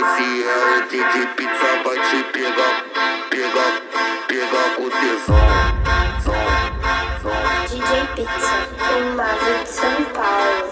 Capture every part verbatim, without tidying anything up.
Esse é o D J Pizza, vai te pegar, pegar, pegar com tesão. D J Pizza, uma de São Paulo.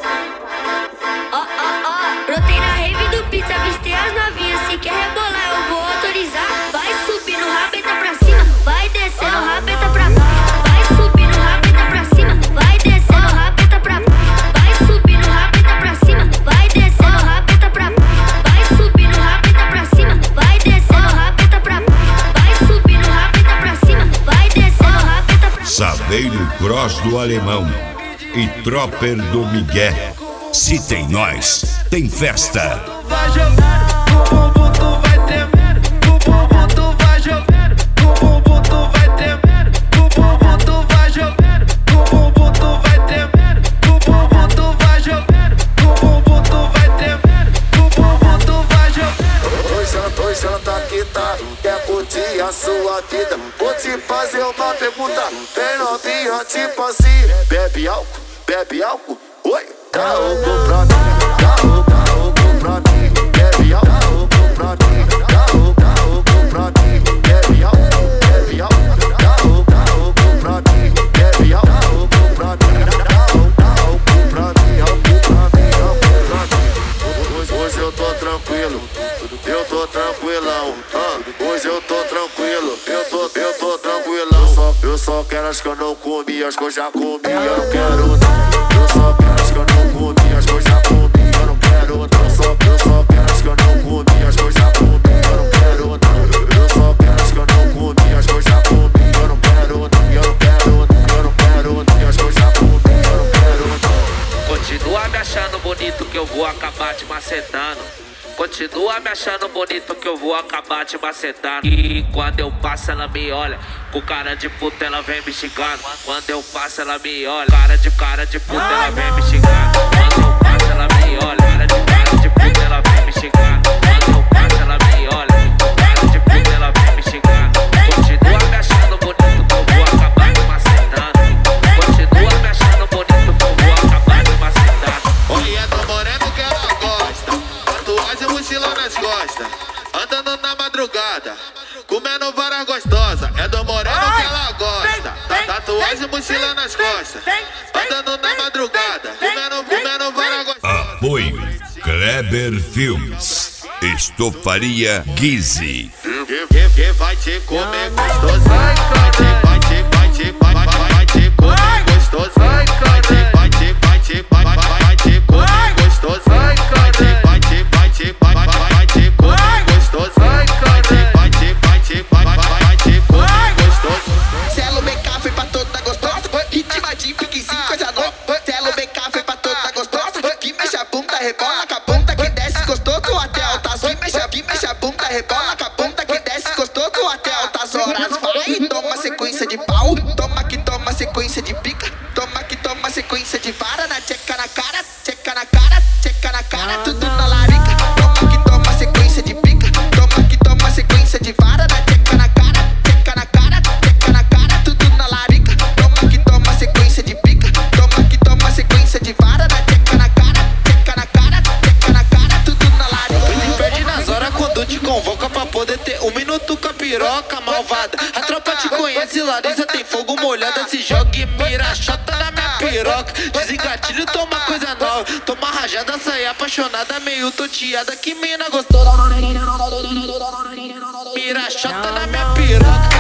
Ó, ó, ó, brotei na rave do Pizza, avistei as novinhas. Se quer rebolar, eu vou autorizar. Vai subindo, rabeta pra cima, vai descendo, rabeta pra baixo. Vai subindo, rabeta pra cima, vai descendo, rabeta pra baixo. Vai subindo, rabeta pra cima, vai descendo, rabeta pra baixo. Vai subindo, rabeta pra cima, vai descendo, rabeta pra baixo. Vai subindo, rabeta pra cima, vai descendo, rabeta pra baixo. Saveiro Cross do Alemão e Tropper do Miguel. Se tem nós, tem festa. Vai jogando, o bumbum tu vai tremendo, o bumbum tu vai jogando, o bumbum tu vai tremendo, o bumbum tu vai jogando, o bumbum tu vai tremendo, o bumbum tu vai jogando, o bumbum tu vai tremendo, o bumbum tu vai jogando. Oi, Santa, oi, Santa, que tá? Quer curtir a sua vida? Vou te fazer uma pergunta. Tem novinha tipo assim, bebe álcool, bebe álcool, oi? Dá álcool pra mim, dá álcool, dá álcool pra mim, bebe álcool, dá álcool pra mim, dá álcool, dá álcool pra mim, bebe álcool, bebe álcool, dá álcool, dá álcool pra mim, bebe álcool, dá álcool pra mim, dá álcool, dá álcool pra mim, álcool pra mim, álcool pra mim. Hoje, hoje eu tô tranquilo, eu tô tranquilão, ah, hoje eu tô tranquilo, eu tô, eu tô tranquilão. Eu só, eu só quero as que eu não comi, as que eu já comi, eu não quero não. Eu só quero as que eu não comi, as que eu já comi, eu não quero não. Eu só, eu só quero as que eu não comi, as que eu já comi, eu não quero não. Eu só quero as que eu não comi, as que eu já comi, eu não quero não. Eu não quero não, eu não quero não, as que eu já comi, eu não quero não. Continua me achando bonito que eu vou acabar te macetando. Continua me achando bonito que eu vou acabar te macetando. E quando eu passo ela me olha, com cara de puta ela vem me xingando. Quando eu passo ela me olha, cara de cara de puta ela vem me xingando. Quando eu passo ela me olha, cara de cara de puta ela vem me xingando. Quando eu passo ela me olha, cara de puta ela vem me xingando. Continua me achando bonito que eu vou acabar te macetando. Continua me achando bonito que eu vou acabar te macetando. Olha, tô moreno que ela gosta, tatuagem e mochila nas costas, andando na madrugada, comendo vara gostosa. É do moreno que ela gosta, tatuagem e mochila nas costas, andando na madrugada, comendo, comendo vara gostosa. Apoio Kleber Filmes, Estofaria Guise. Que, que vai te comer gostoso, vai te, vai te, vai te, vai, vai, vai te comer gostoso, vai te, vai te, vai te, vai, vai, vai te comer gostoso, vai te, vai te, vai te, vai, vai, vai te comer gostoso, vai te, vai te, vai te, vai, vai, vai te comer gostoso. Celo B K foi pra toda gostosa, ritmadinho, piquezinho, coisa nova. Celo B K foi pra toda gostosa, que mexe a bunda, rebola com a bunda que desce gostoso até altas horas. Que mexe, que mexe a bunda, rebola com a bunda que desce gostoso até altas horas. Vai, toma sequência de pau, toma que toma sequência de pica, toma que toma sequência de vara, na tcheca na cara, tcheca na cara, tcheca na cara, tudo na larica. Toma que toma sequência de pica, toma que toma sequência de vara, na tcheca na cara, tcheca na cara, tcheca na cara, tudo na larica. Toma que toma sequência de pica, toma que toma sequência de vara, na tcheca na cara, tcheca na cara, tcheca na cara, tudo na larica. Se perde nas horas quando te convoca pra poder ter um minuto com a piroca malvada. A tropa te conhece, Larissa tem fogo molhado, se joga e mira, chota na minha piroca. Desengatilho, toma coisa nova, toma rajada, sai apaixonada, meio toteada, que mina gostosa. Mira, chota na minha piroca.